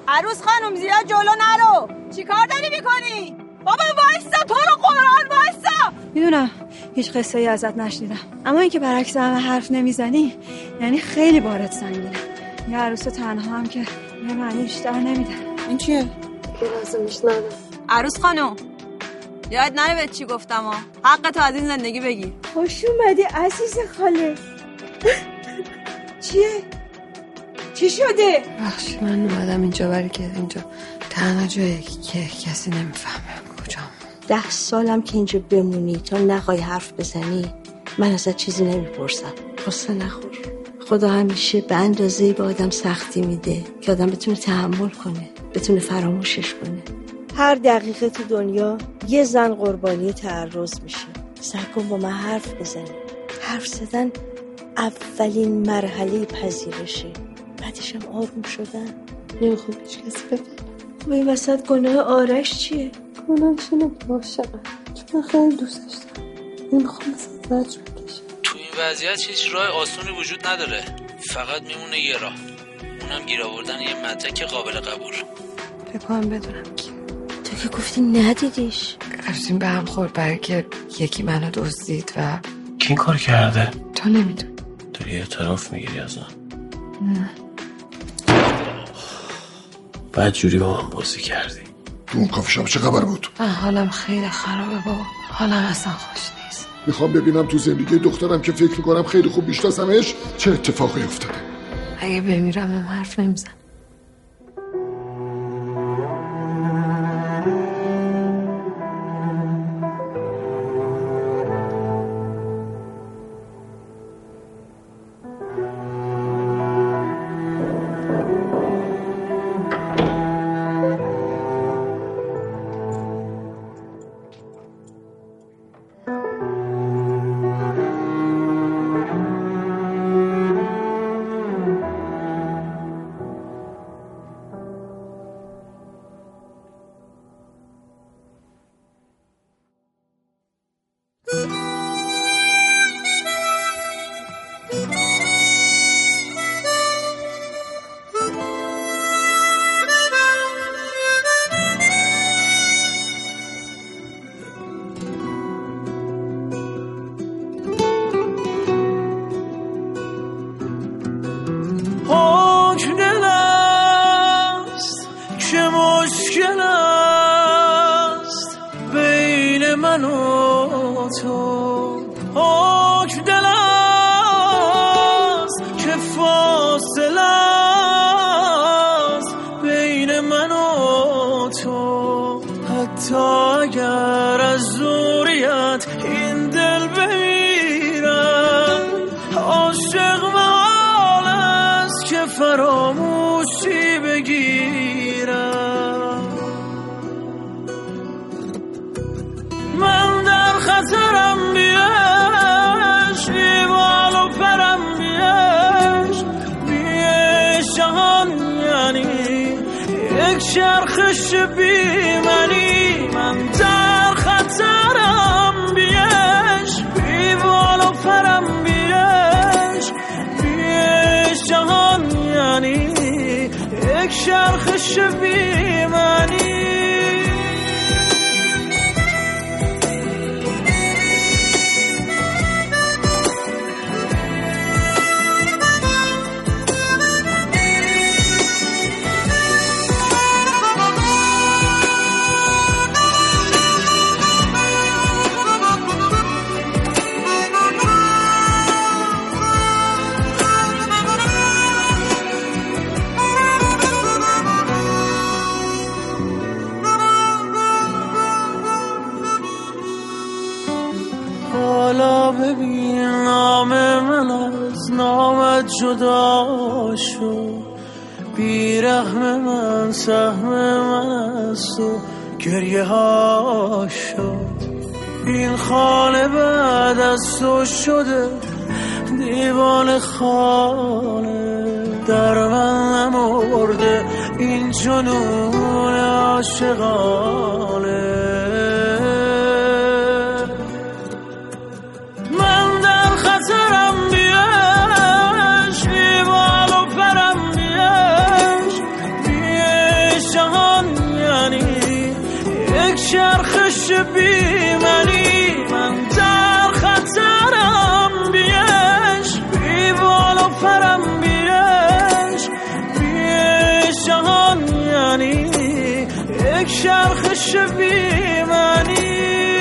عروس خانم زیاد جلو نرو. چی کار داری میکنی؟ بابا وایسا، تو رو قرآن وایسا. میدونم هیچ قصه ای ازت نشنیدم، اما اینکه برعکس همه حرف نمیزنی یعنی خیلی بارت سنگینه. یه عروس تنها هم که یه معنی بیشتر نمیده. این چیه؟ که لازمش نداره. عروس خانم یاد نره بهت چی گفتم ها. حق تو از این زندگی بگیر. خوش اومدی عزیز خاله. چیه؟ چی شده؟ بخشی من اومدم اینجا برای که اینجا تنها جایی که کسی نمیفهمه کجام. 10 سالم که اینجا بمونی تا نخوای حرف بزنی من ازت چیزی نمیپرسم. قصه نخور. خدا همیشه به اندازه‌ای به آدم سختی میده که آدم بتونه تحمل کنه، بتونه فراموشش کنه. هر دقیقه تو دنیا یه زن قربانی تعرض میشه. سعی کن با من حرف بزنی. حرف زدن اولین مرحله پذیرشه، بعدش هم آروم شدن. نمیخوام هیچ کسی بفهمه. خب این وسط گناه آرش چیه؟ گناهش اینه که عاشقم، چون من خیلی دوستش دارم. نمیخوام مثلا زجر بکشم. تو این وضعیت هیچ راه آسونی وجود نداره، فقط میمونه یه راه، اونم گیر آوردن یه مدرک قابل قبول. فکر کنم بدونم کی. تو که گفتی ندیدیش. رفتیم به هم خورد برای که یکی منو دزدید و کی این کار کرده؟ تو نمیدونی. داری اعتراف میگیری ازم؟ نه. بعد جوری با من بازی کردی. تو اون کافی شاپ چه خبر بود؟ من حالم خیلی خرابه بابا، حالم اصلا خوش نیست. میخوام ببینم تو زندگی دخترم که فکر میکنم خیلی خوب میشناسمش چه اتفاقی افتاده. اگه بمیرم هم حرف نمیزنم. فراموشی بگیرم. من در خطرم بیش، بیوال و پرم بیش جهان یعنی یک چرخش بیمنی. من در خطرم بیش، بیوال و پرم بیش جهان یعنی یک چرخش بیمنی. حالا ببین نام من از نامت جدا شد، بیرحم من سهم من از تو گریه ها شد. این خانه بعد از تو شده دیوان خانه، در من نمرده این جنون عاشقانه. من در خطرم بیش، بیوال و پرم بیش چرخش بی منی، من در خطرم، بیش بی بال و پرم، بیش جهان یعنی یک چرخش بی منی.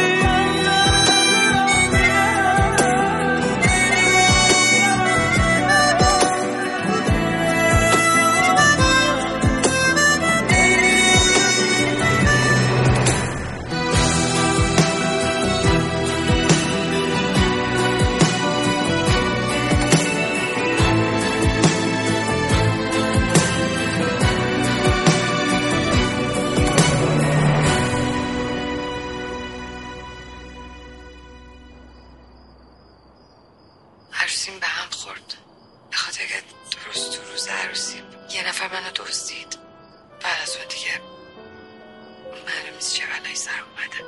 عروسیم به هم خورد به خاطر که تو روز عروسی یه نفر منو دزدید. بعد از اون دیگه معلوم نیست چه بلایی سر اومده.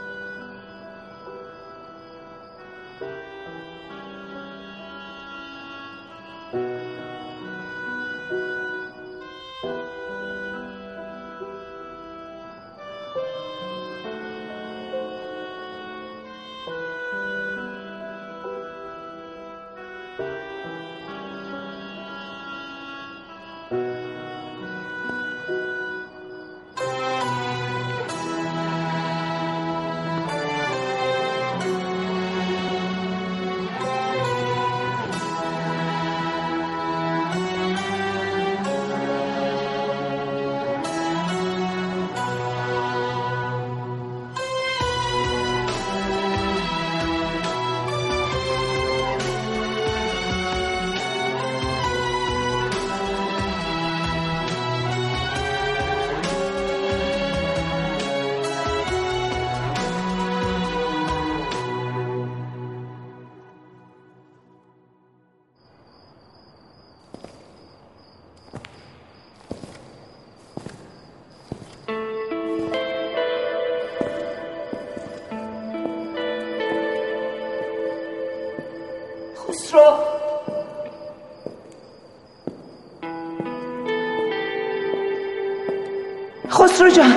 خسرو جان،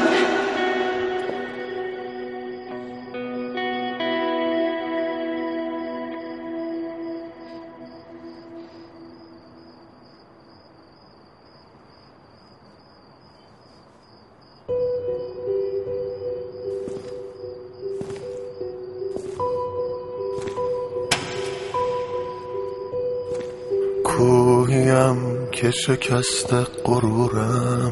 کوهیم که شکست غرورم،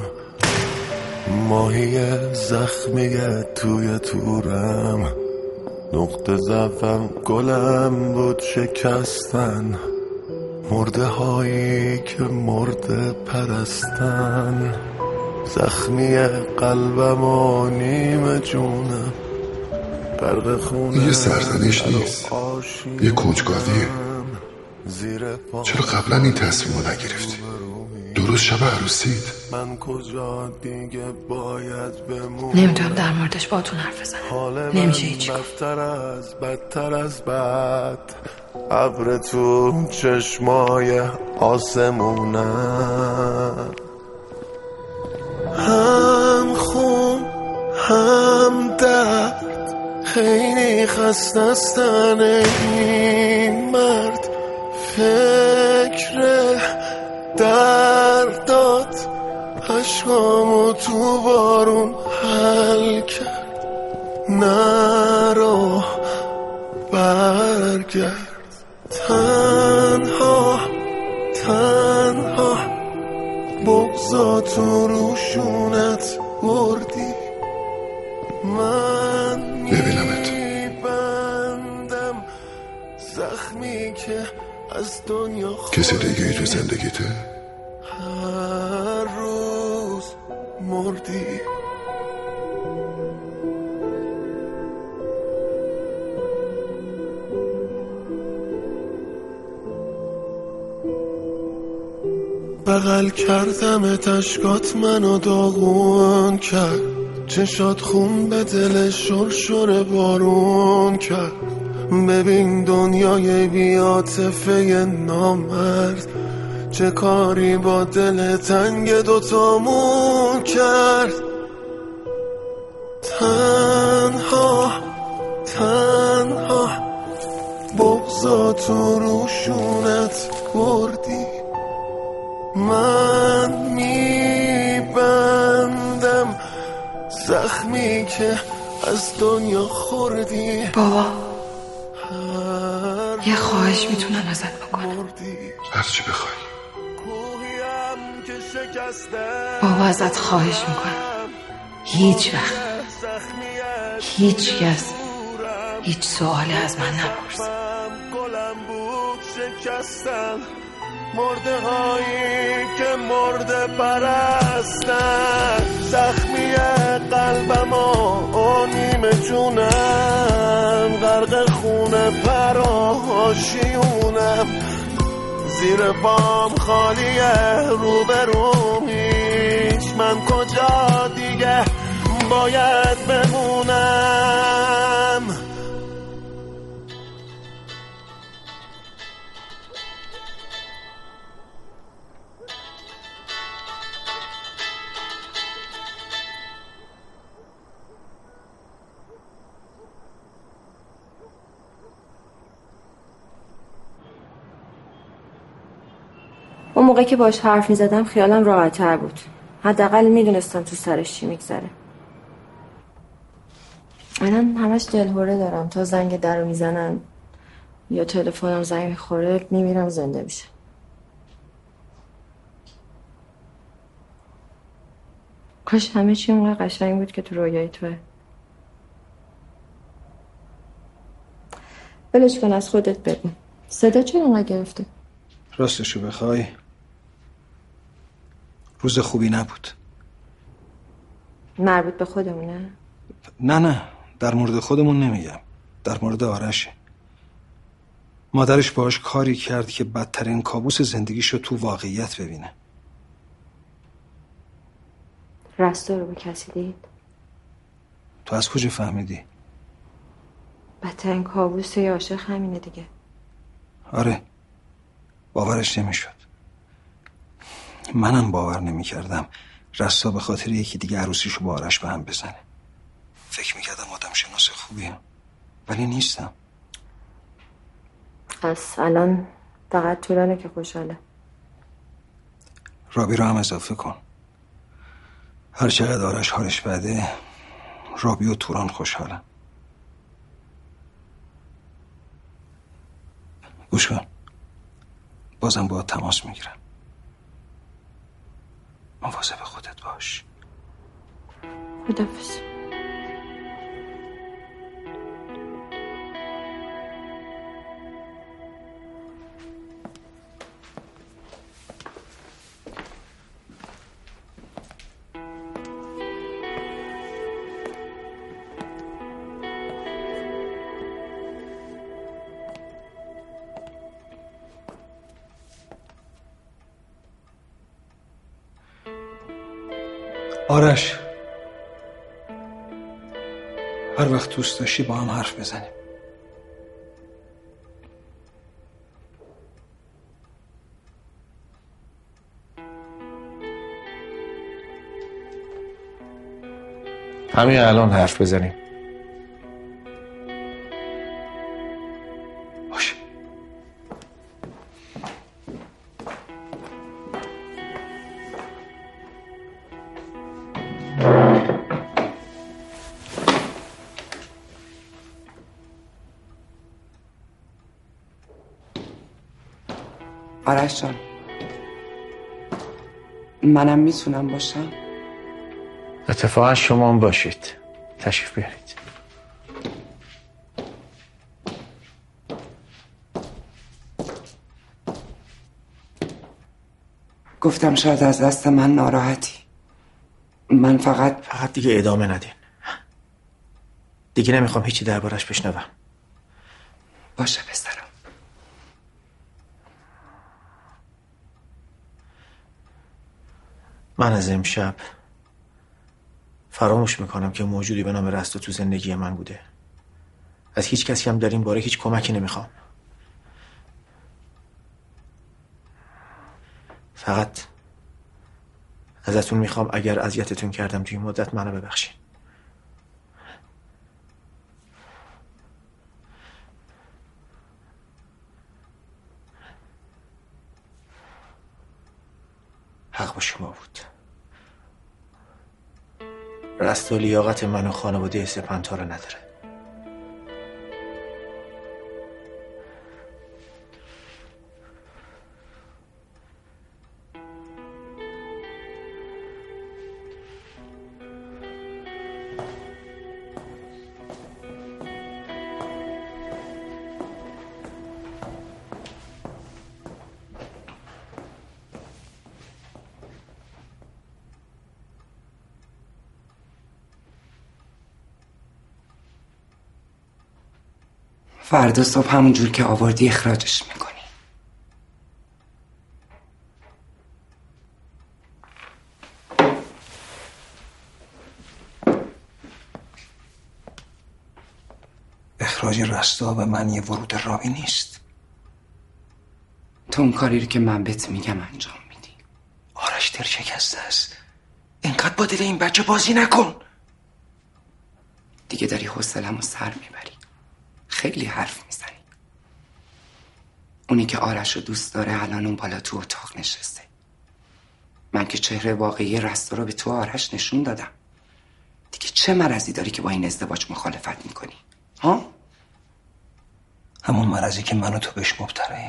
ماهی زخمیه توی تورم، نقطه ضعفم گلم بود شکستن، مرده هایی که مرده پرستن، زخمی قلبم و نیم جونم غرق خونه. یه سرزنش نیست، یه کنجکاویه. چرا قبلا این تصمیم رو نگرفتی؟ درست شب عروسید. نمیتونم در موردش باتون حرف بزنم، نمیشه هیچی گفت. بدتر از بد ابر تو چشمای آسمونم، هم خون هم درد، خیلی خسته استن این مرد، فکر درداد عشقامو تو بارون حل کرد، نرو برگرد، تنها بغضا تو روشونت بردی، من ببینمت میبندم زخمی که از دنیا کسی دیگه ای تو زندگیته؟ هر روز مردی. بغل کردم اشکات منو داغون کرد، چشات خون به دل شرشر بارون کرد، ببین دنیای بی‌عاطفه نامرد چه کاری با دل تنگ دوتامون کرد. تنها بغضا تو روشونت بردی. من میبندم زخمی که از دنیا خوردی. بابا یه خواهش میتونم ازت بکنم؟ هر چی بخوای. بابا ازت خواهش میکنم هیچ وقت هیچ کس هیچ سوالی از من نپرس. مرده هایی که مرده پرستن، زخمی قلبم و نیمه جونم، غرق خونه پراشیونم، زیر بام خالیه روبروم هیچ. من کجا دیگه باید بمونم؟ اون موقع که باش حرف میزدم خیالم راحت‌تر بود. حداقل میدونستم تو سرش چی میگذره. الان همش دلهوره دارم. تا زنگ در رو میزنن یا تلفنم زنگ میخوره میمیرم زنده میشه. کاش همه چی اونقدر قشنگ بود که تو رویای توه. بلش کن، از خودت بگو. صدا چرا اونقدر گرفته؟ راستشو بخوای روز خوبی نبود. مربوط به خودمونه؟ نه در مورد خودمون نمیگم، در مورد آرشه. مادرش باهاش کاری کرد که بدترین کابوس زندگیشو تو واقعیت ببینه. رستا رو به کسی دید؟ تو از کجا فهمیدی؟ بدترین کابوس یه عاشق همینه دیگه. آره باورش نمیشد. منم باور نمیکردم رستا به خاطر یکی دیگه عروسیشو با آرش به هم بزنه. فکر میکردم آدم شناس خوبیه ولی نیستم. پس الان فقط تورانه که خوشحاله. رابی رو هم اضافه کن. هر چقدر آرش حالش بده رابی و توران خوشحالن. گوش کن، بازم باید تماس میگیرم. مواظب خودت باش. خداحافظ. آرش، هر وقت دوست داشتی با هم حرف بزنیم. همین الان حرف بزنیم. باشه. آرش جان، منم میتونم باشم؟ اتفاقا شما هم باشید. تشریف بیارید. گفتم شاید از دست من ناراحتی. من فقط دیگه ادامه ندین. دیگه نمیخوام هیچی دربارش بشنوم. باشه پسرم. من از امشب فراموش میکنم که موجودی به نام رستا تو زندگی من بوده. از هیچ کسی هم در این باره هیچ کمکی نمیخوام. فقط ازتون میخوام اگر اذیتتون کردم توی مدت منو ببخشین. حق با شما بود. رستا لیاقت من و خانواده سپنتا رو نداره. فردا صبح همون جور که آوردی اخراجش میکنی. اخراج رستا به معنی ورود راوی نیست. تو اون کاری رو که من بهت میگم انجام میدی. آرش دل شکسته است. اینقدر با دل این بچه بازی نکن. دیگه داری حوصله‌مو سر میبری. خیلی حرف میزنی. اونی که آرش رو دوست داره الان اون بالا تو اتاق نشسته. من که چهره واقعی رستا رو به تو آرش نشون دادم. دیگه چه مرضی داری که با این ازدواج مخالفت میکنی؟ ها؟ همون مرضی که من و تو بهش مبتلاییم.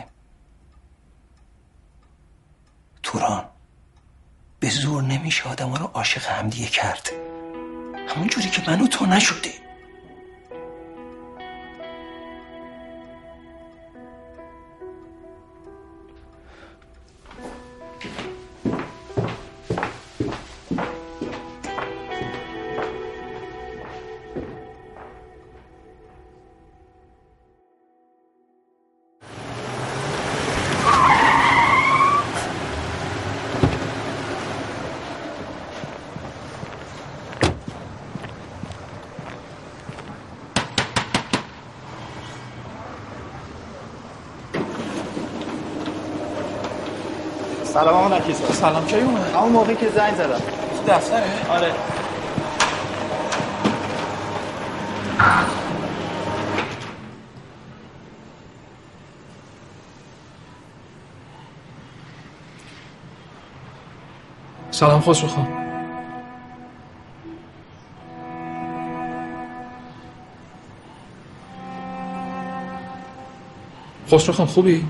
توران، به زور نمیشه آدم رو عاشق همدیگه کرد. همون جوری که من و تو نشده. سلام آقا نکیسا. سلام کی اومد؟ همون موقعی که زنگ زدم. تو دفتره؟ آره. سلام خسرو خان. خسرو خان خوبی؟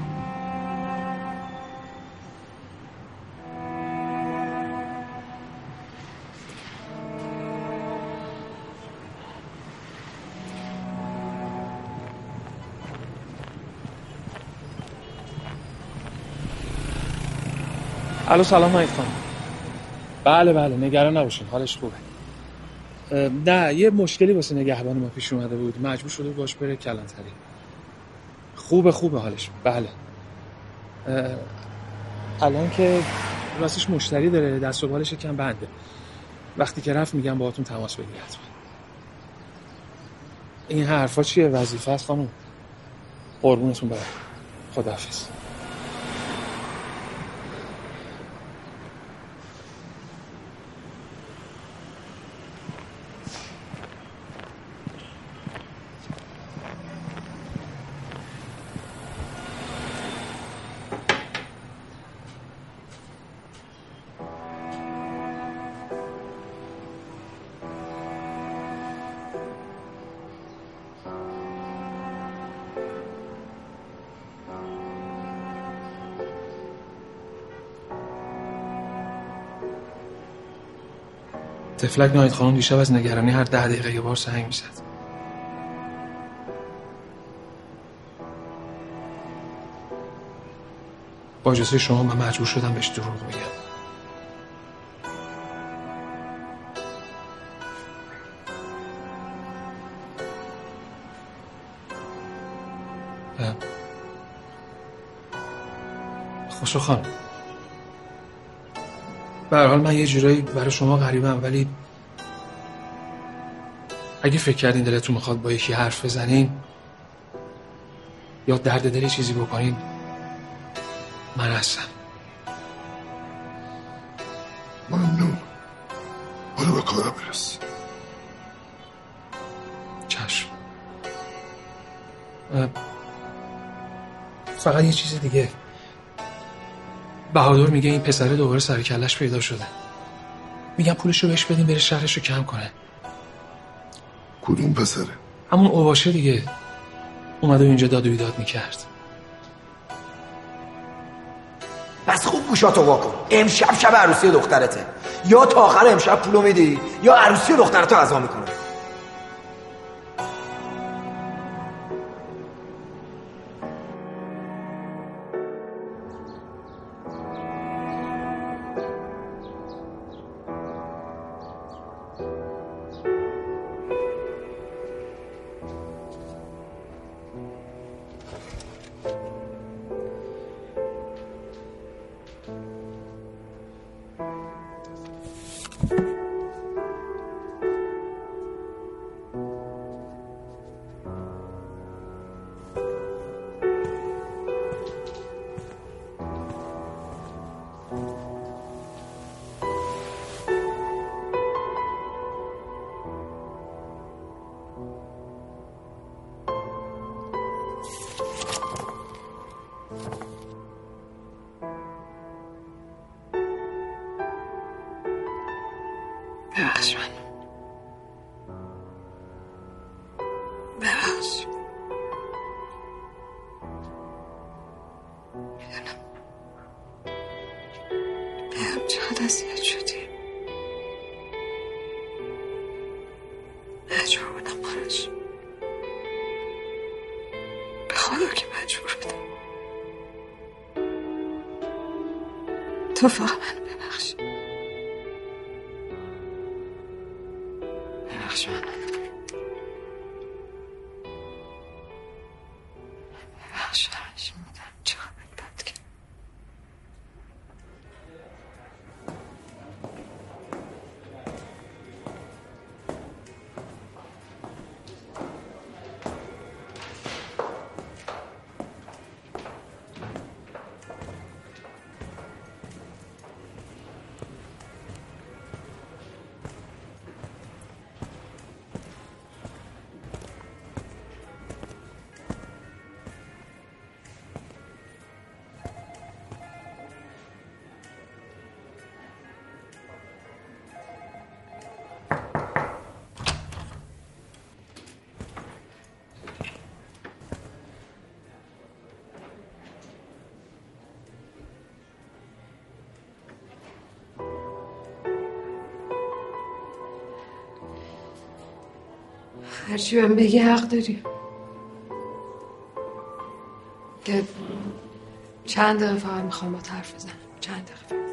الو سلام نایف خانم. بله نگران نباشین، حالش خوبه. نه یه مشکلی واسه نگهبان ما پیش اومده بود، مجبور شده باش بره کلانتری. خوبه حالش. بله الان که راستش مشتری داره، دست و بالش یکم بنده. وقتی که رفت میگم باهاتون تماس بگیرید. این حرفا چیه؟ وظیفه است خانم. قربونتون برم. خداحافظ. تفلک نایت خانم دیشب از نگرانی هر 10 دقیقه یه بار سنگ میزد. با اجازه شما من مجبور شدم بهش دروغ بگم. خسرو خان، به هر حال من یه جورایی برای شما غریبم، ولی اگه فکر کردین دلتون میخواد با یکی حرف بزنین یا درد دلی چیزی بکنین، من هستم. ممنون. حالا به کارم برس. چشم. فقط یه چیز دیگه. بهادر میگه این پسره دوباره سر کلش پیدا شده. میگم پولشو بهش بدیم بره شهرشو کم کنه. کدوم پسره؟ همون اوباشه دیگه، اومده اینجا داد و بیداد میکرد. بس خوب گوشاتو واکن. امشب شب عروسی دخترته. یا تا آخر امشب پولو میدی یا عروسی دخترتو عزا میکنه. ببخش من. ببخش. میدونم چقدر اذیت شدی. مجبور بودم آرش. به خدا که مجبور بودم. تو فقط منو ببخش. ببخش منو. ببخش آرش. میدونم چقدر بد کرد. هرچی بهم بگی حق داری. که چند دقیقه فقط میخوام با حرف بزنم. چند دقیقه.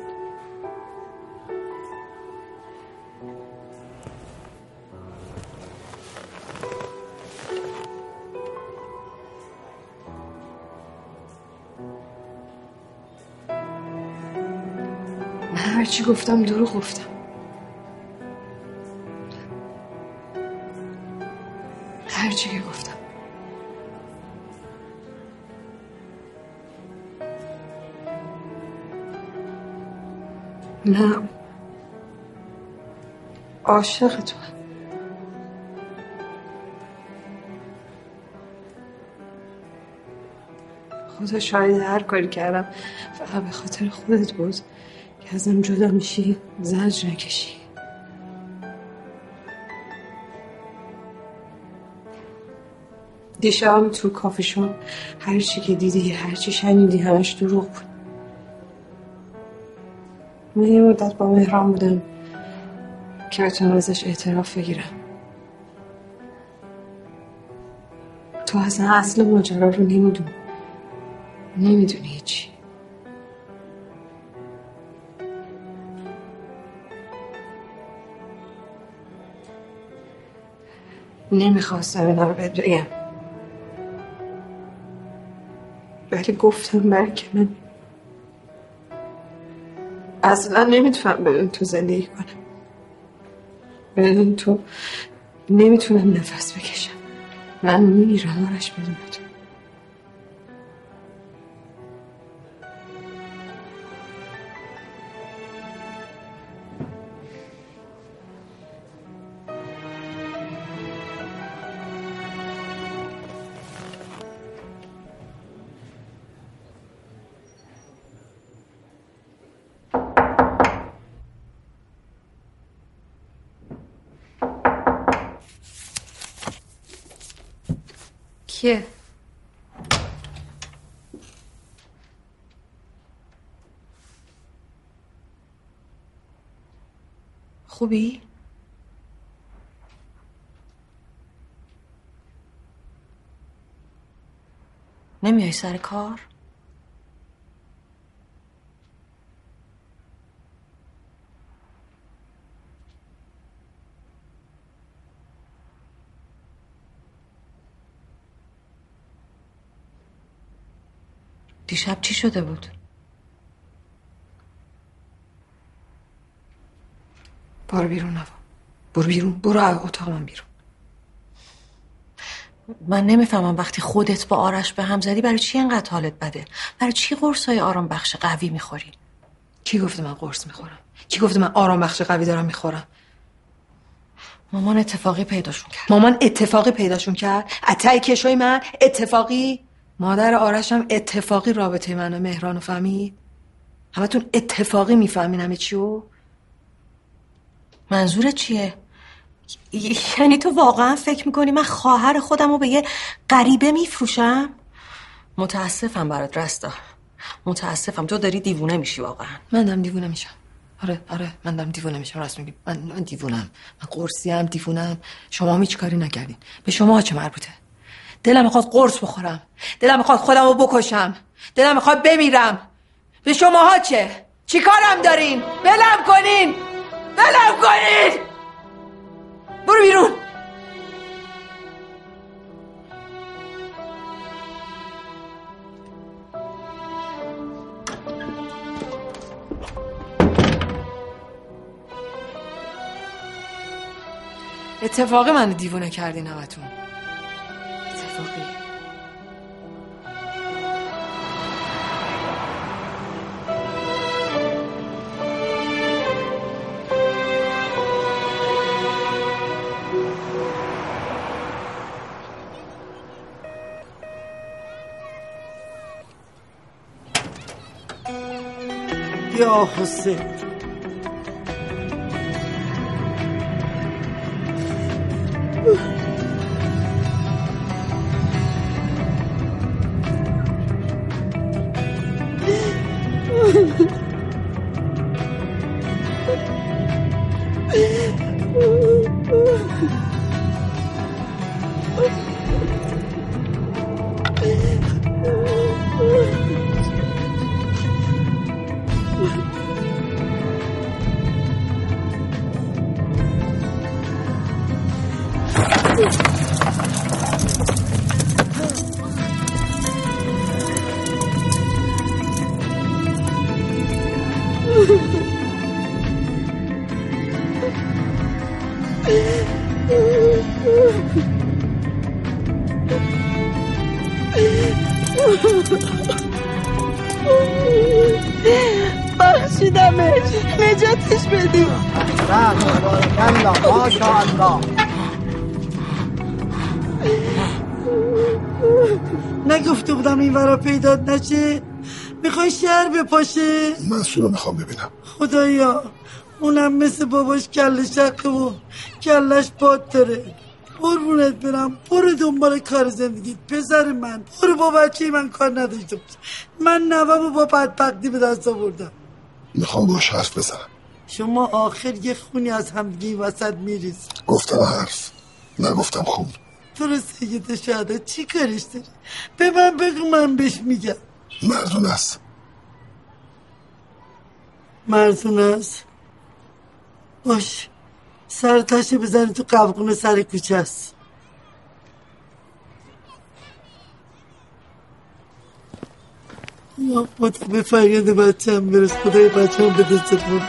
من هرچی گفتم دروغ گفتم. هرچی که گفتم. نه عاشق تو هم. خدا شاید هر کاری کردم فقط به خاطر خودت بود که ازم جدا میشی زجر نکشی. دیشب تو کافیشون هر چی که دیدی هر چی شنیدی همش دروغ بود. من یه مدت با مهران بودم که بتونم ازش اعتراف بگیرم. تو اصلا اصل ماجرا رو نمیدونی هیچی. نمیخواستم اینا رو بهت بگم ولی گفتم برای که من اصلا نمیتونم بدون تو زندگی کنم. بدون تو نمیتونم نفس بکشم. من میمیرم آرش بدون تو. کیه؟ خوبی؟ نمیای سر کار؟ دیشب چی شده بود؟ برو بیرون نوا. برو بیرون. برو اتاق من بیرون. من نمیفهمم وقتی خودت با آرش به هم زدی برای چی اینقدر حالت بده؟ برای چی قرصای آرام بخش قوی میخوری؟ کی گفته من قرص میخورم؟ کی گفته من آرام بخش قوی دارم میخورم؟ مامان اتفاقی پیداشون کرد. مامان اتفاقی پیداشون کرد؟ اتای کشوی من اتفاقی؟ مادر آرشم اتفاقی رابطه من و مهرانو فهمید؟ همتون اتفاقی میفهمین همه چیو؟ منظورت چیه؟ یعنی تو واقعا فکر میکنی من خواهر خودم رو به یه غریبه میفروشم؟ متاسفم برات رستا. متاسفم. تو داری دیوونه میشی واقعا. من دارم دیوونه میشم. آره من دارم دیوونه میشم. راست میگی. من دیوونم. من قرصیم دیوونم. شما هم هیچ کاری نکردین. به شما چه مربوطه؟ دلم میخواد قرص بخورم. دلم میخواد خودم رو بکشم. دلم میخواد بمیرم. به شماها چه؟ چی کارم دارین؟ بلم کنین. برو بیرون. اتفاقی منو دیوونه کردین همتون. اتفاقی. یا حسین بخشیدمش. نجاتش بدیم. ماشاءالله. نگفته بودم این ورا پیدات نشه؟ میخوای شهر بپاشه؟ مسئول رو میخوام ببینم. خدایا اونم مثل باباش کل شقه و کلش باد داره. قربونت برم. برو دنبال کار زندگی پسر من. برو با بچه من کار نداشته باش. من نوامو با بدبختی به دست آوردم. میخوام باش حرف بزنم. شما آخر یه خونی از همدیگه وسط میریز. گفتم حرف نگفتم خون. تو رو سید شهده چی کارش داری؟ به من بگو من بهش میگم. مرزون است. مرزون است؟ باش سر تشه بزنی تو قبقون سر کوچه است. یا خدا به فریاد بچه هم برس. خدای بچه هم به دست بود.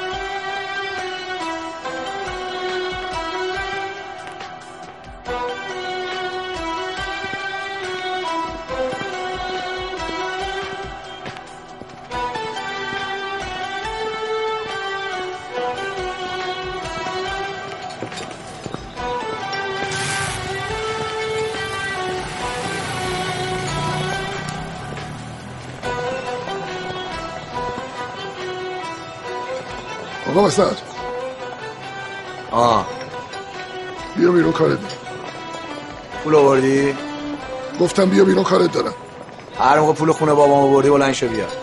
آقا مسعد. بیا بیرون کارت. پول آوردی؟ گفتم بیا بیرون کارت دارم. هر موقع پول خونه بابامو بردی بلند شو بیا.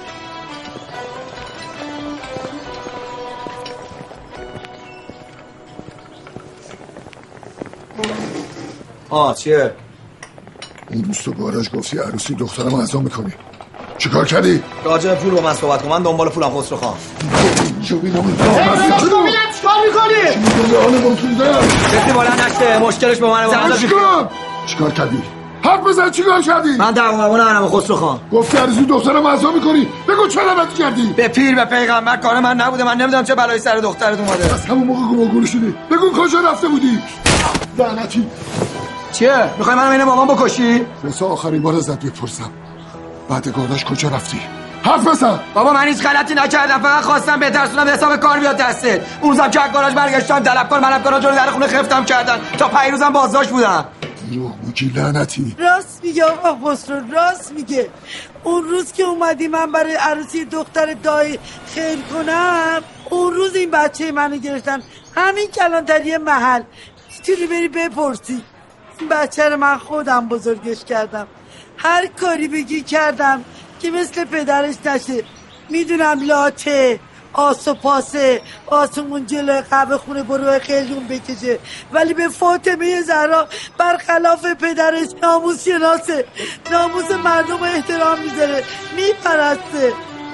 چیه؟ اون روز تو گاراژ گفتی عروسی دخترم عزا میکنی. چیکار کردی؟ راجع پول با من صحبت کن. من دنبال پولم خسرو خان. جو بینم چیکار میکنی؟ کسی بلند نشته. مشکلش با منه. چیکار کردی؟ حرف بزن. چیکار کردی؟ من دعوامون نرم خسرو خان. گفتی عروسی دخترم عزا میکنی. بگو چه غلطی کردی؟ به پیر به پیغمبر کار من نبوده. من نمیدونم چه بلایی سر دخترت اومده. از همون موقع گمگون شدی. بگو کجا رفته بودی؟ لعنتی. چیه؟ میخوای منو اینه بابام بکشی؟ واسه آخرین بار ازت بپرسم. بعد گاراژ کجا رفتی؟ حرف بزن. بابا من هیچ غلطی نکردم. فقط خواستم بترسونم حساب کار بیاد دستت. اون روزم که گاراژ برگشتم طلبکار منم گاراژ رو در خونه خفتم کردن. تا پیروزم بازداشت بودم. روح میگی لعنتی. راست میگه آقا خسرو، راست میگه. اون روز که اومدی من برای عروسی دختر دایی خیر کنم، اون روز این بچه منو گرفتن همین کلانتری محل. میتونی بری بپرسی. این بچه رو من خودم بزرگش کردم. هر کاری بگی کردم که مثل پدرش نشه. میدونم لاته آس و پاسه آسمون جلوی قهوه خونه بروی خیلیون بکشه، ولی به فاطمه زهرا برخلاف پدرش ناموس شناسه. ناموس مردم احترام میذاره، میپرسته.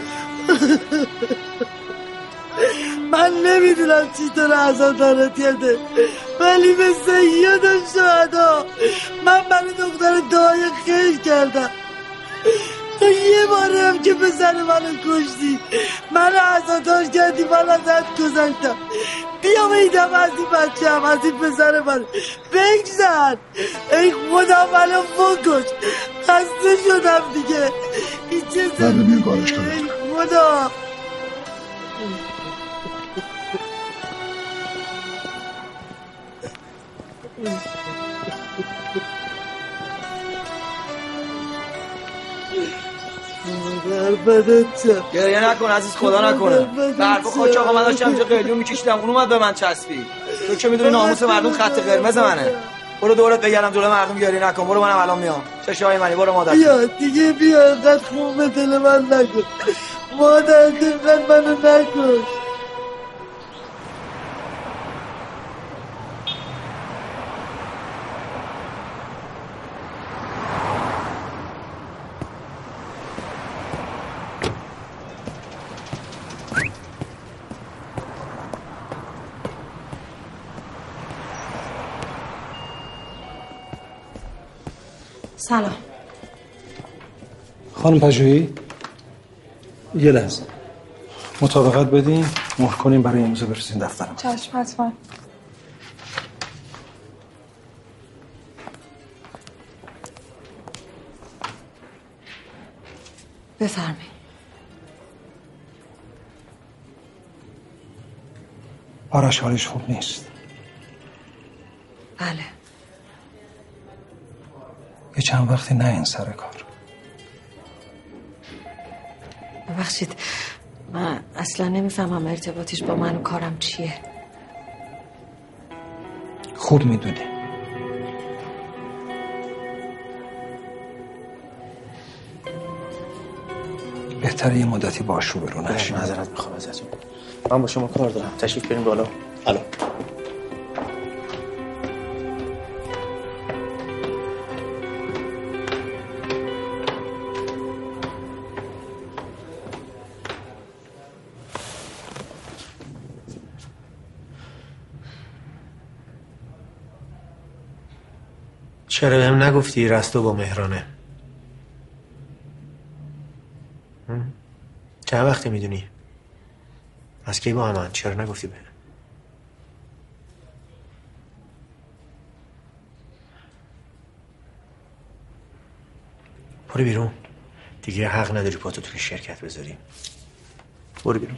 من نمیدونم چطور عزادارت یاده، ولی مثل یادم شهدا من برای دختر دایی خیلی کردم. تو یه باره هم که پسر منو کشتی، منو عزادار کردی، من ازت گذاشتم. بیا بیدم از این بچه هم، از این پسر منو بگذر. ای خدا منو بکش، خسته شدم دیگه. این چه زنده گارش کنم. ای خدا. گریه نکن عزیز، خدا نکنه. برفو خاک آقا من داشتم اینجا قلیون میکشیدم، اون اومد به من چسبید. تو که میدونی ناموس مردم خط قرمز منه. برو دورت بگردم جلوی مردم گریه نکن. برو منم الان میام. چشای منی برو مادر. بیا دیگه بیا، اینقدر خون به دل من نکن. مادر اینقدر منو نکن. سلام. خانم پژوهی یه لحظه مطابقت بدین، مهر کنیم برای امضا برسین دفترم. چشم حتما. بفرمایید. آرش حالش خوب نیست. بله. یه چند وقتی نه این سر کار. ببخشید من اصلا نمیفهمم ارتباطش با من و کارم چیه. خوب میدونی. بهتره یه مدتی باش رو برو نشی. معذرت میخوام ازتون. من با شما کار دارم. تشریف بریم بالا. الو. چرا بهم نگفتی رستو با مهرانه؟ چند وقتی میدونی؟ از کی با همن؟ چرا نگفتی بهم؟ برو بیرون. دیگه حق نداری پاتو توی شرکت بذاری. برو بیرون.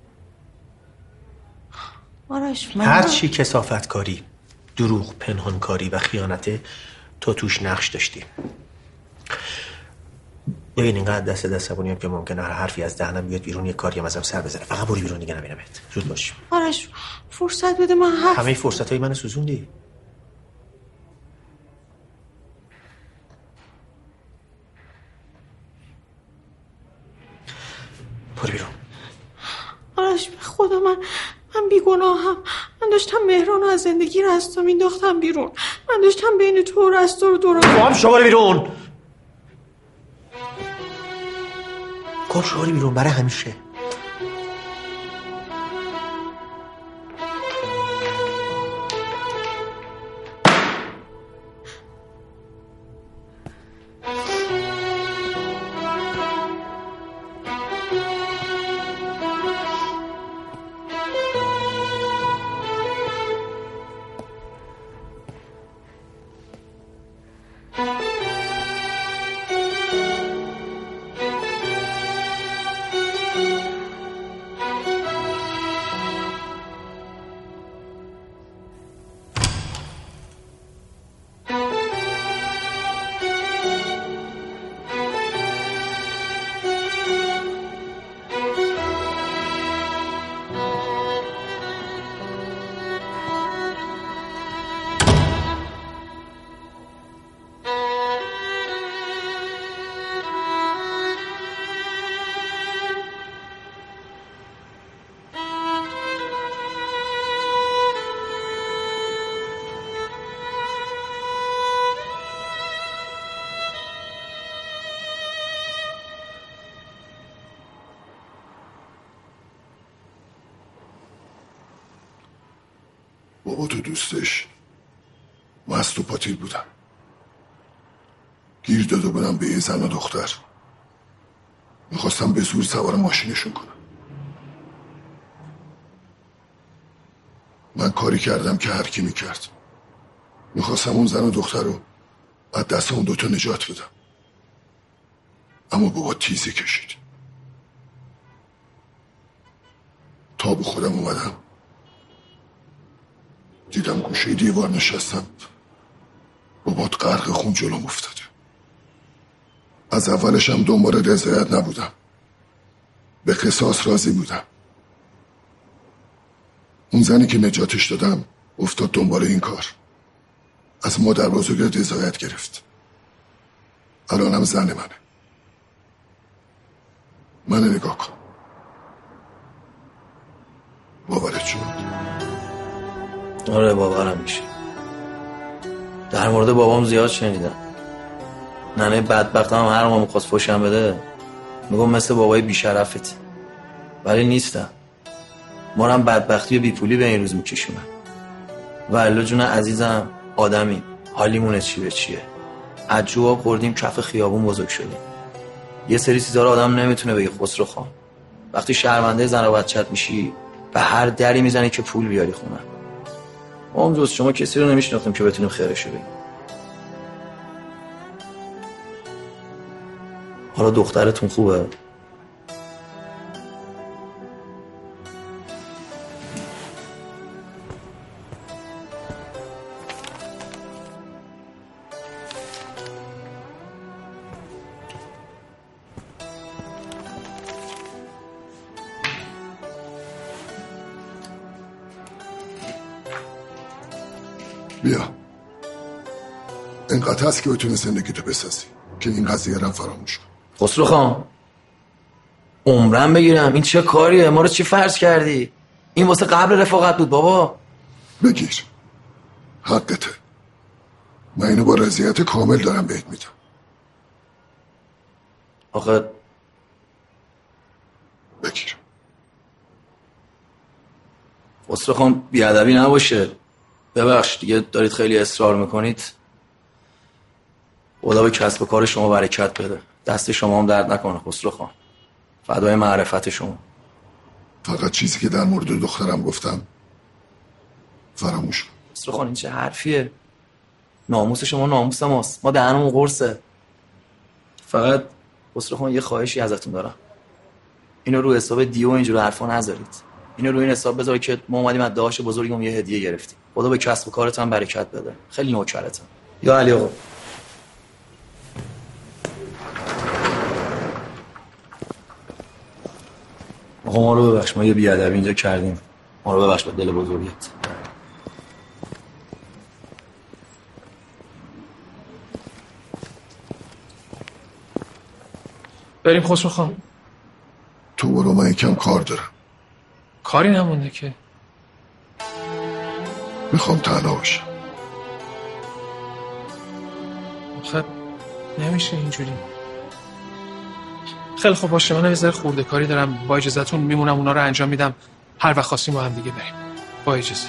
آرش هر چی کثافت کاری، دروغ، پنهان کاری و خیانته تو توش نقش داشتی. ببین اینقدر دست عصبانیم که ممکنه هر حرفی از دهنم بیاد بیرون، یه کاری هم ازم سر بزنه. فقط برو بیرون دیگه نبینمت. زود باش. آرش فرصت بده من همه فرصتای منو سوزوندی. خدا من بیگناهم. من داشتم مهران رو از زندگی رستا مینداختم بیرون. من داشتم بین تو و رستا رو دورم. خب شما رو بیرون. خب شما رو بیرون برای همیشه. بابا تو دوستش مست و پاتیل بودم. گیر داده بودم به یه زن و دختر. میخواستم به زور سوار ماشینشون کنم. من کاری کردم که هر کی میکرد. میخواستم اون زن و دختر رو از دست اون دوتا نجات بدم. اما بابا تیزی کشید. تا به خودم اومدم دیدم گوشه دیوار نشستم. بابات غرق خون جلوم افتاده. از اولش هم دنبال رضایت نبودم. به قصاص راضی بودم. اون زنی که نجاتش دادم افتاد دنبال این کار. از مادر بزرگ رضایت گرفت. الانم زن منه. من نگاه کن. باورت شد؟ آره باورم میشه. در مورد بابام زیاد شنیدم. ننه بدبختم هر ما میخواست فوشم بده میگم مثل بابای بیشرفت. ولی نیستم. ما هم بدبختی و بیپولی به این روز میکشونم. ولی جون عزیزم آدمی حالیمونه چی به چیه. از جواب خوردیم کف خیابون بزرگ شدیم. یه سری چیزا رو آدم نمیتونه بگه خسرو خان. وقتی شرمنده زن و بچت میشی به هر دری میزنی که پول بیاری خونه. ما هم جز شما کسی رو نمیشناختیم که بتونیم خیرشو بگیم. حالا دخترتون خوبه؟ بیا. اینقدر هست که بتونه زندگی تو بسازی که این قضیه رو فراموش کن. خسرو خان عمرم بگیرم این چه کاریه؟ ما رو چی فرض کردی؟ این واسه قبل رفاقت بود بابا. بگیر. حقته. من اینو با رضایت کامل دارم بهت میدم. آخه بگیر. خسرو خان بیادبی نباشه. ببخش دیگه دارید خیلی اصرار میکنید. خدا به کسب و کار شما برکت بده. دست شما هم درد نکنه خسرو خان. فدای معرفت شما. فقط چیزی که در مورد دخترم گفتم فراموش کن. خسرو خان این چه حرفیه؟ ناموس شما ناموس ماست. ما دهنمون قرصه. فقط خسرو خان یه خواهشی ازتون دارم. اینو رو حساب دیو اینجور حرفا نذارید. اینو رو این حساب بذار که ما اومدیم از داداش بزرگم یه هدیه گرفتیم. خدا به کسب و کارت هم برکت بده. خیلی نوکرتم. یا علی آقا. آقا ما رو ببخش، ما یه بیادبی اینجا کردیم. ما رو ببخش با دل بزرگیت. بریم خسرو خان. تو برو، من یکم کار دارم. کاری نمونده که. میخوام تنها باشم. خب نمیشه اینجوری. خیلی خوب باشه، من یه ذره خورده کاری دارم، با اجازهتون میمونم اونا رو انجام میدم، هر وقت خواستیم با هم دیگه بریم. با اجازه.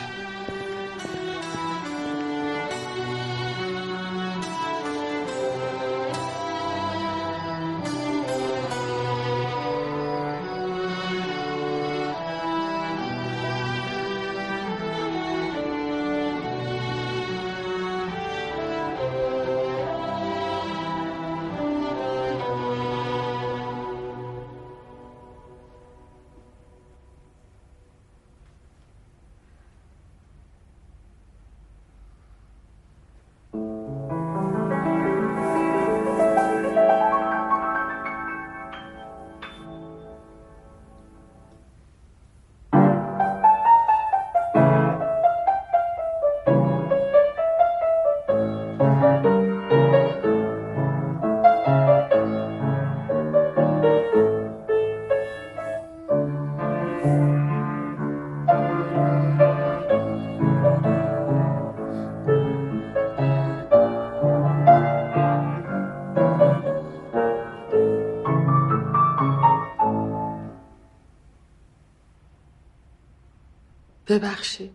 ببخشید.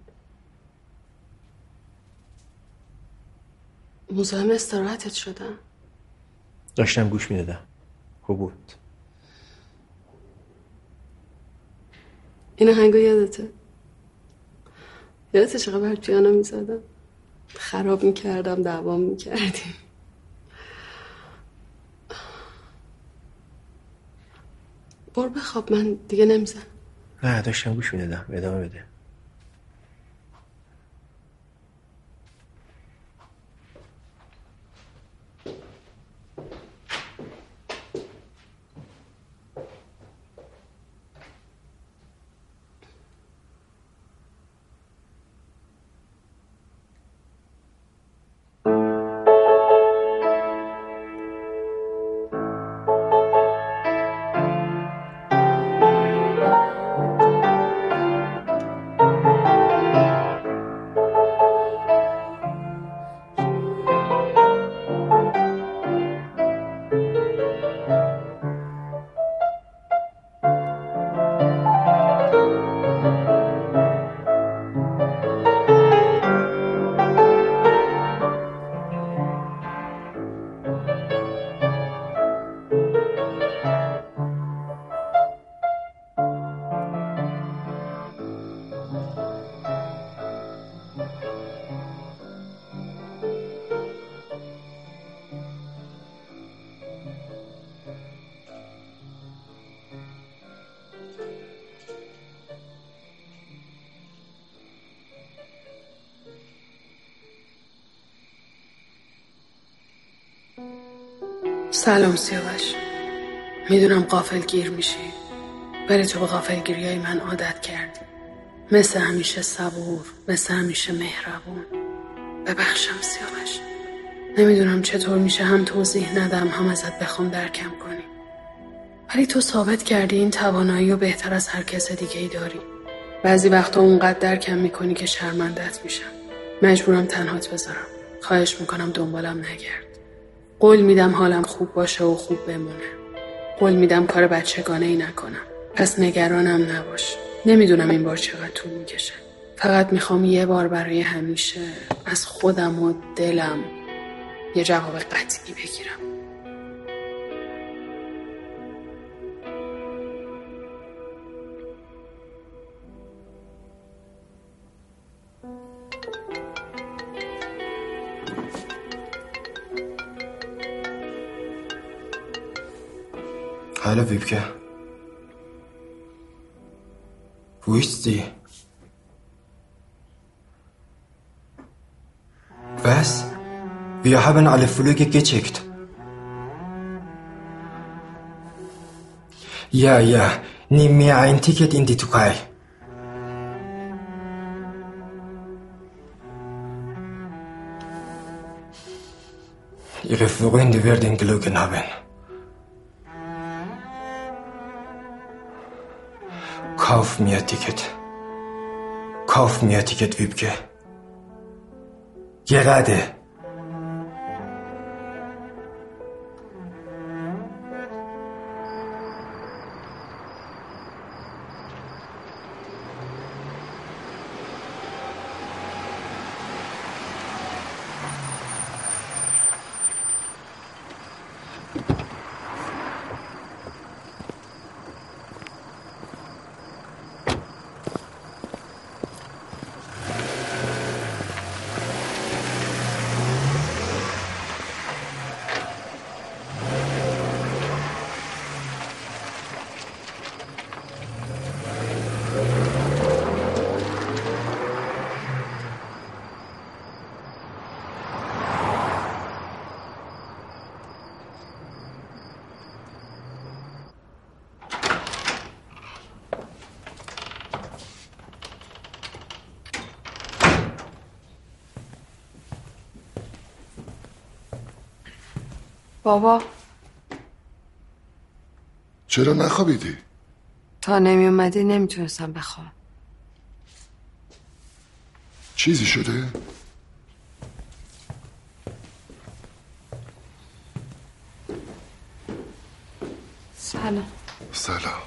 مزاحم استراحتت شدم؟ داشتم گوش میدادم. خوب بود. این آهنگو یادته؟ یادته چقدر برات پیانو میزدم؟ خراب میکردم، دعوام میکردیم. برو بخواب، من دیگه نمیزنم. نه داشتم گوش میدادم. ادامه بده. سلام سیاوش. میدونم غافل گیر میشی، ولی تو به غافلگیریای من عادت کردی. مثل همیشه صبور، مثل همیشه مهربون. ببخشم سیاوش. نمیدونم چطور میشه هم توضیح ندم هم ازت بخوام درکم کنی، ولی تو ثابت کردی این توانایی رو بهتر از هر کس دیگه ای داری. بعضی وقتا اونقدر درکم میکنی که شرمندت میشم. مجبورم تنهات بذارم. خواهش میکنم دنبالم نگرد. قول میدم حالم خوب باشه و خوب بمونه. قول میدم کار بچگانه ای نکنم. پس نگرانم نباش. نمیدونم این بار چقدر طول میکشه. فقط میخوام یه بار برای همیشه از خودم و دلم یه جواب قطعی بگیرم. Hallo Wiebke. Wo ist sie? Was? Wir haben alle Flüge gecheckt. Ja, nimm mir ein Ticket in die Türkei. Ihre Freunde werden gelogen haben. Kauf mir Ticket. Kauf mir Ticket, Wiebke. Gerade. بابا چرا نخوابیدی؟ تا نمی اومدی نمیتونستم بخوام. چیزی شده؟ سلام. سلام.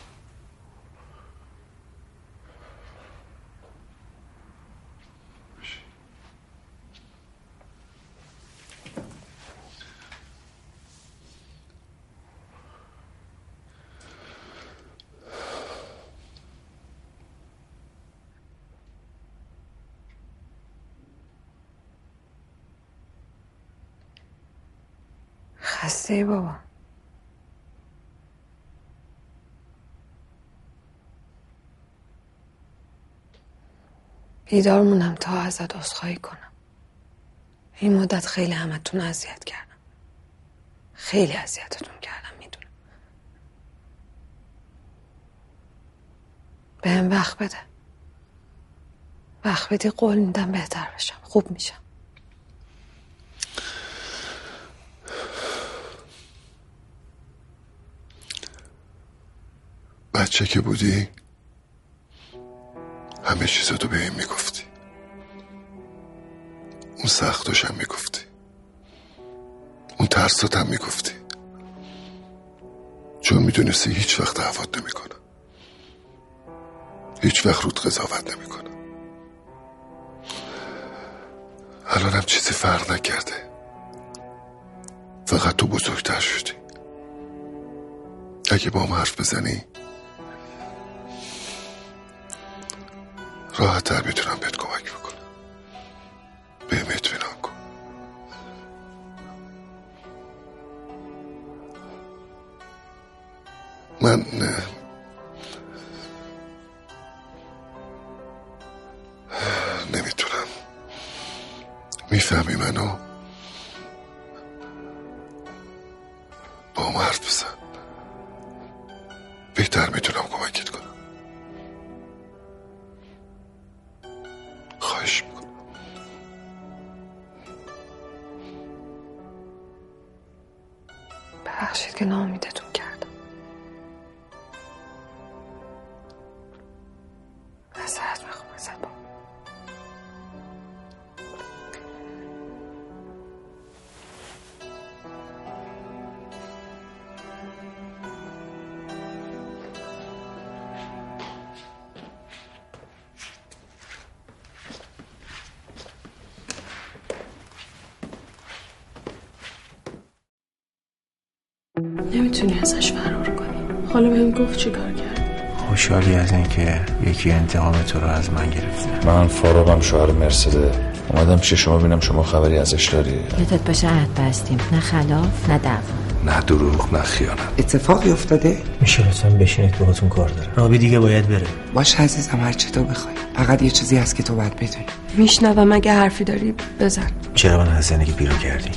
خسته بابا. بیدار مونم تا ازت عذرخواهی کنم. این مدت خیلی همتون اذیت کردم. خیلی اذیتتون کردم میدونم. بهم وقت بده. وقت بدی قول میدم بهتر بشم. خوب میشم. بچه که بودی همه چیزاتو به این میگفتی. اون سختاشم میگفتی. اون ترساتم میگفتی. چون میدونستی هیچ وقت دعوات نمیکنم. هیچ وقت رود قضاوت نمیکنم. الانم چیزی فرق نکرده. فقط تو بزرگتر شدی. اگه با هم حرف بزنی راحت تر میتونم بهت کمک بکنم. بهم اطمینان کن. من نمیتونم. میفهمی منو؟ با هم حرف بزن. بهتر میتونم کمکت کنم. خواهش میکنم. ببخشید که ناامیدتون کردم. معذرت میخوام ازت بابا. نمیتونی ازش فرار کنی. حالا بهم گفت چی کار کرد. خوشحالی از این که یکی انتقام تو رو از من گرفته. من فاروقم، شوهر مرسده. اومدم پیش شما ببینم شما خبری ازش داری. یادت باشه عهد بستیم. نه خلاف نه دعوا. نه دروغ نه خیانت. اتفاقی افتاده؟ میشه لطفاً بشینید باهاتون کار دارم. رابی دیگه باید بره. باشه عزیزم، هر چه تو بخوای. فقط یه چیزی هست که تو باید بدونی. میشنوم. اگه حرفی داری بزن. چرا من از زندگی بیرون کردی؟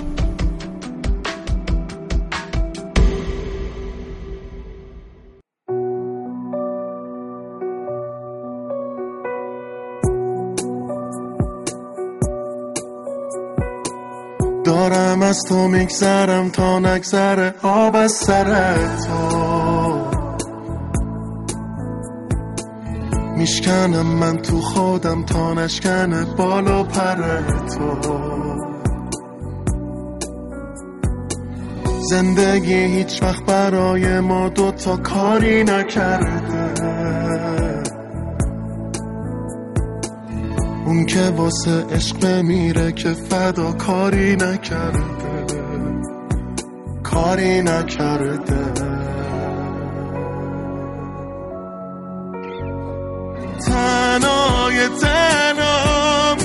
دارم از تو میگذرم تا نگذره آب از سر تو. میشکنم من تو خودم تا نشکنه بال و پر تو. زندگی هیچ وقت برای ما دوتا کاری نکرده. اون که واسه عشق بمیره که فدا کاری نکرده، کاری نکرده. تنهای تنم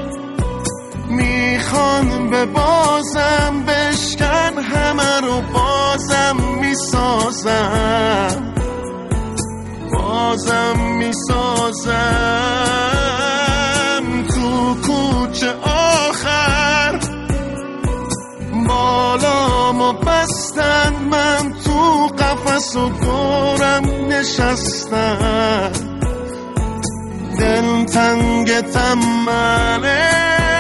میخوان به بازم بشکن همه رو بازم میسازم، بازم میسازم. تو کوچه آخر بالامو بستن، من تو قفس و دورم نشستن. دل تنگ تمنه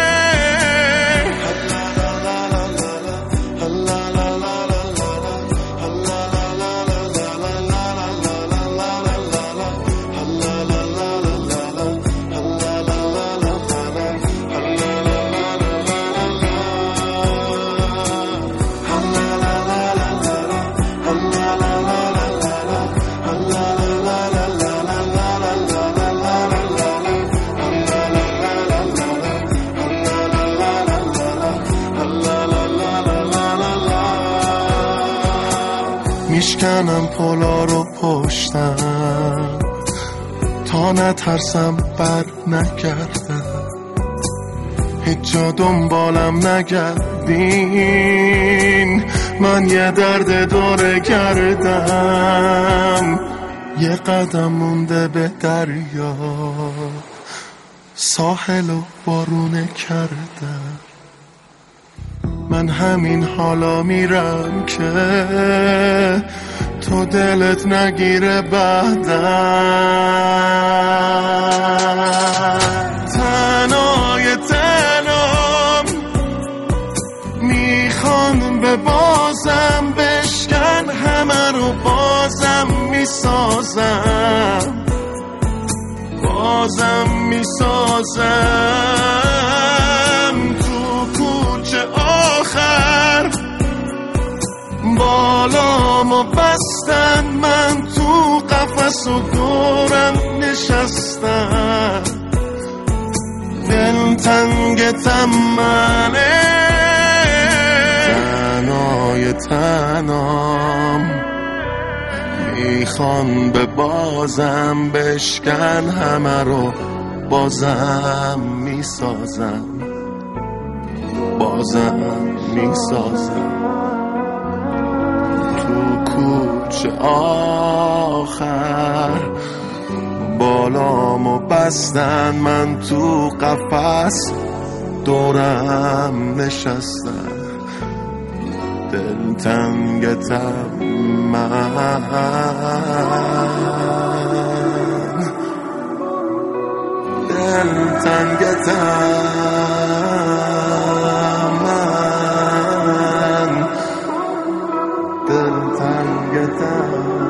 میشکنم پلا رو پشتم تا نترسم بر نگردم. هیچ جا دنبالم نگردین، من یه درد دوره کردم. یه قدم مونده به دریا، ساحل و بارونه کردم. من همین حالا میرم که تو دلت نگیره بعدم. تنهای تنم میخوان به بازم بشکن همه رو بازم میسازم، بازم میسازم. تو کوچه آخر بالامو بستن، من تو قفس و دورم نشستن. دل تنگ تمنه تنهای تنم میخوان به بازم بشکن همه رو بازم میسازم، بازم میسازم. تو کوچه آخر بالامو بستن، من تو قفس دورم نشستن. دل تنگ تمن، دل تنگ تمن، دل تنگ تمن.